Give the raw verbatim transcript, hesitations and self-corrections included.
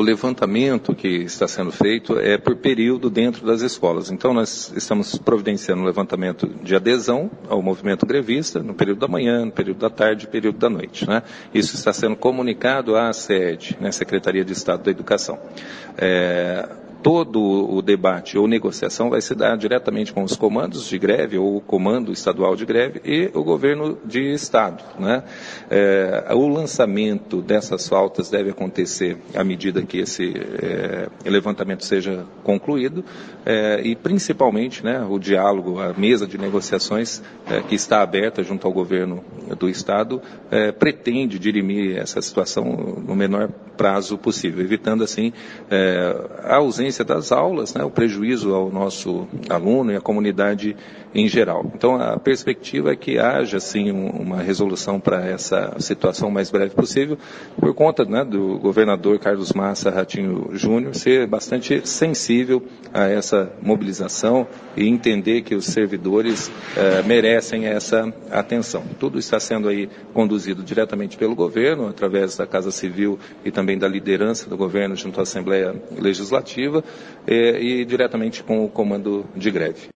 levantamento que está sendo feito é por período dentro das escolas. Então, nós estamos providenciando um levantamento de adesão ao movimento grevista no período da manhã, no período da tarde e no período da noite, né? Isso está sendo comunicado à SED, né, Secretaria de Estado da Educação. É, todo o debate ou negociação vai se dar diretamente com os comandos de greve ou o comando estadual de greve e o governo de estado, né? É, o lançamento dessas pautas deve acontecer à medida que esse é, levantamento seja concluído é, e principalmente, né, o diálogo, a mesa de negociações é, que está aberta junto ao governo do estado é, pretende dirimir essa situação no menor prazo possível, evitando assim é, a ausência das aulas, né, o prejuízo ao nosso aluno e à comunidade em geral. Então, a perspectiva é que haja, sim, um, uma resolução para essa situação o mais breve possível, por conta, né, do governador Carlos Massa Ratinho Júnior ser bastante sensível a essa mobilização e entender que os servidores eh, merecem essa atenção. Tudo está sendo aí conduzido diretamente pelo governo, através da Casa Civil e também da liderança do governo junto à Assembleia Legislativa, e diretamente com o comando de greve.